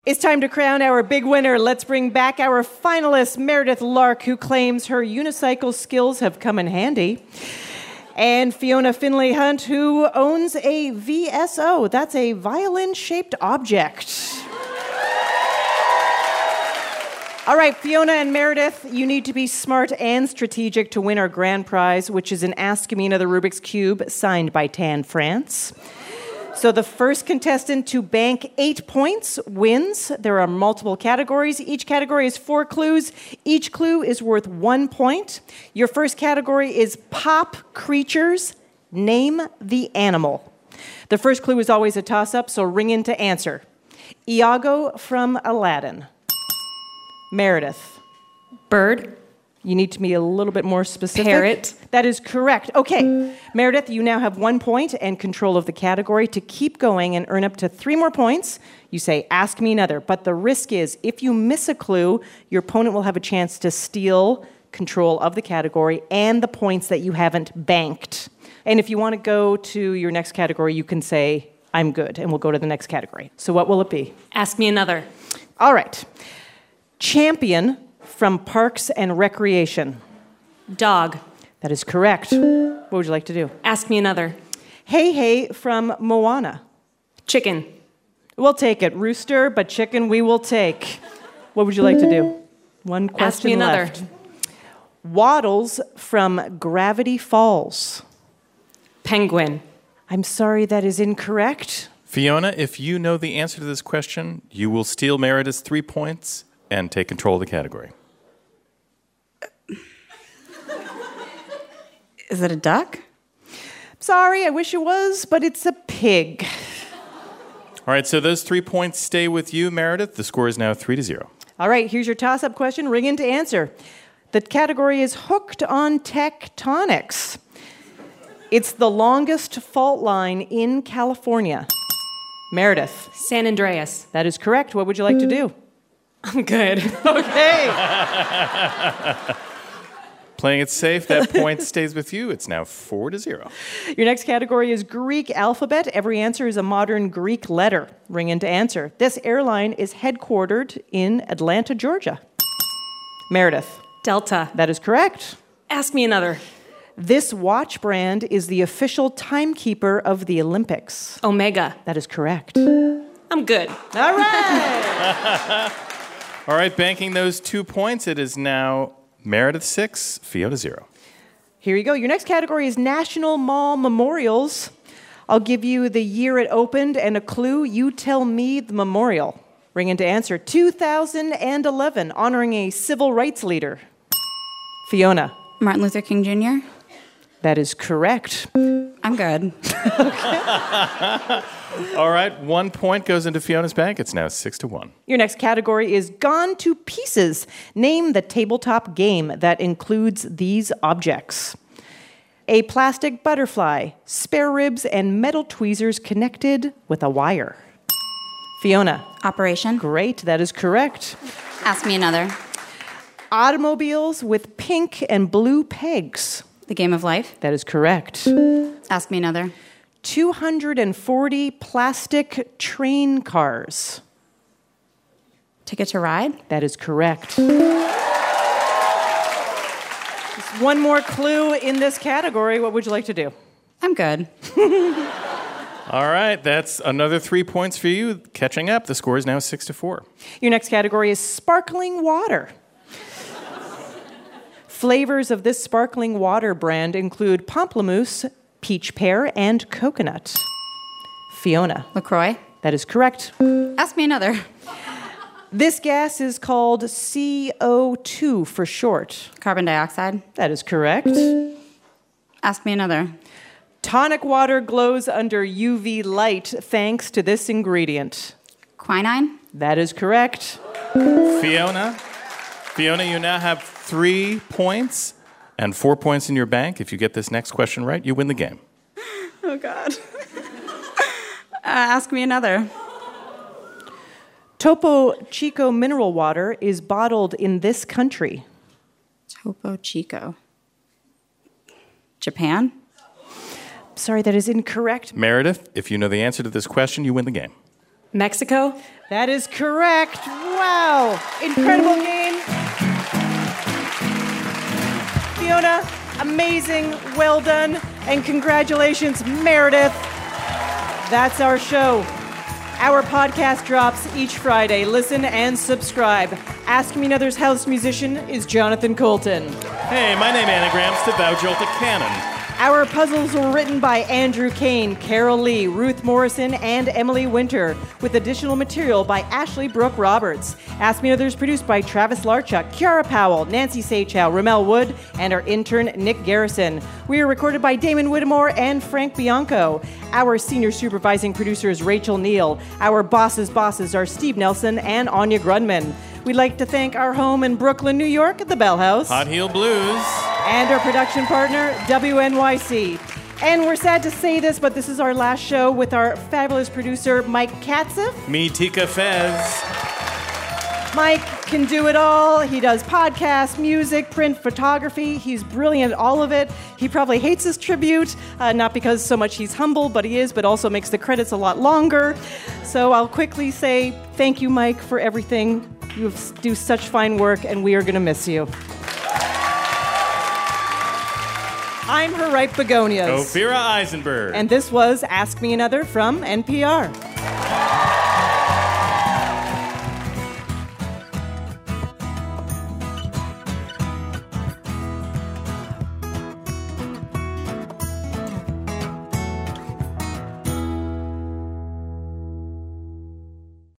It's time to crown our big winner. Let's bring back our finalist, Meredith Lark, who claims her unicycle skills have come in handy. And Fiona Finley Hunt, who owns a VSO. That's a violin-shaped object. All right, Fiona and Meredith, you need to be smart and strategic to win our grand prize, which is an Ask Me Another Rubik's Cube signed by Tan France. So the first contestant to bank 8 points wins. There are multiple categories. Each category is 4 clues. Each clue is worth 1 point. Your first category is pop creatures. Name the animal. The first clue is always a toss-up, so ring in to answer. Iago from Aladdin. Meredith. Bird. You need to be a little bit more specific. Parrot. That is correct. Okay. Meredith, you now have 1 point and control of the category. To keep going and earn up to 3 more points, you say, ask me another. But the risk is, if you miss a clue, your opponent will have a chance to steal control of the category and the points that you haven't banked. And if you want to go to your next category, you can say, I'm good, and we'll go to the next category. So what will it be? Ask me another. All right. Champion from Parks and Recreation. Dog. That is correct. What would you like to do? Ask me another. Hey Hey from Moana. Chicken. We'll take it. Rooster, but chicken we will take. What would you like to do? One question Ask me another. left. Waddles from Gravity Falls. Penguin. I'm sorry, that is incorrect. Fiona, if you know the answer to this question, you will steal Meredith's 3 points and take control of the category. Is it a duck? Sorry, I wish it was, but it's a pig. All right, so those 3 points stay with you, Meredith. The score is now 3-0. All right, here's your toss-up question. Ring in to answer. The category is hooked on tectonics. It's the longest fault line in California. Meredith. San Andreas. That is correct. What would you like to do? I'm good. Okay. Playing it safe, that point stays with you. It's now 4-0. Your next category is Greek alphabet. Every answer is a modern Greek letter. Ring in to answer. This airline is headquartered in Atlanta, Georgia. Meredith. Delta. That is correct. Ask me another. This watch brand is the official timekeeper of the Olympics. Omega. That is correct. I'm good. All right. All right, banking those 2 points, it is now Meredith 6, Fiona 0. Here you go. Your next category is National Mall Memorials. I'll give you the year it opened and a clue. You tell me the memorial. Ring in to answer. 2011, honoring a civil rights leader. Fiona. Martin Luther King Jr.? That is correct. I'm good. All right, 1 point goes into Fiona's bank. It's now 6-1. Your next category is Gone to Pieces. Name the tabletop game that includes these objects. A plastic butterfly, spare ribs, and metal tweezers connected with a wire. Fiona. Operation? Great, that is correct. Ask me another. Automobiles with pink and blue pegs. The Game of Life? That is correct. Ask me another. 240 plastic train cars. Ticket to Ride? That is correct. Just one more clue in this category. What would you like to do? I'm good. All right, that's another 3 points for you. Catching up, the score is now 6-4. Your next category is sparkling water. Flavors of this sparkling water brand include pamplemousse, peach pear, and coconut. Fiona. LaCroix? That is correct. Ask me another. This gas is called CO2 for short. Carbon dioxide? That is correct. Ask me another. Tonic water glows under UV light thanks to this ingredient. Quinine? That is correct. Fiona, you now have 3 points and 4 points in your bank. If you get this next question right, you win the game. Oh, God. Ask me another. Topo Chico mineral water is bottled in this country. Topo Chico. Japan? Sorry, that is incorrect. Meredith, if you know the answer to this question, you win the game. Mexico? That is correct. Wow. Incredible game. Fiona, amazing. Well done. And congratulations, Meredith. That's our show. Our podcast drops each Friday. Listen and subscribe. Ask Me Another's house musician is Jonathan Colton. Hey, my name anagrams to Thou Jolt a Cannon. Our puzzles were written by Andrew Kane, Carol Lee, Ruth Morrison, and Emily Winter, with additional material by Ashley Brooke Roberts. Ask Me Another is produced by Travis Larchuk, Kiara Powell, Nancy Sachow, Ramel Wood, and our intern, Nick Garrison. We are recorded by Damon Whittemore and Frank Bianco. Our senior supervising producer is Rachel Neal. Our bosses' bosses are Steve Nelson and Anya Grunman. We'd like to thank our home in Brooklyn, New York at the Bell House. Hot Heel Blues. And our production partner, WNYC. And we're sad to say this, but this is our last show with our fabulous producer, Mike Katzeff. Me Tika Fez. Mike can do it all. He does podcasts, music, print, photography. He's brilliant at all of it. He probably hates his tribute, not because so much he's humble, but he is, but also makes the credits a lot longer. So I'll quickly say thank you, Mike, for everything. You do such fine work, and we are going to miss you. I'm her ripe begonias. Ophira Eisenberg. And this was Ask Me Another from NPR.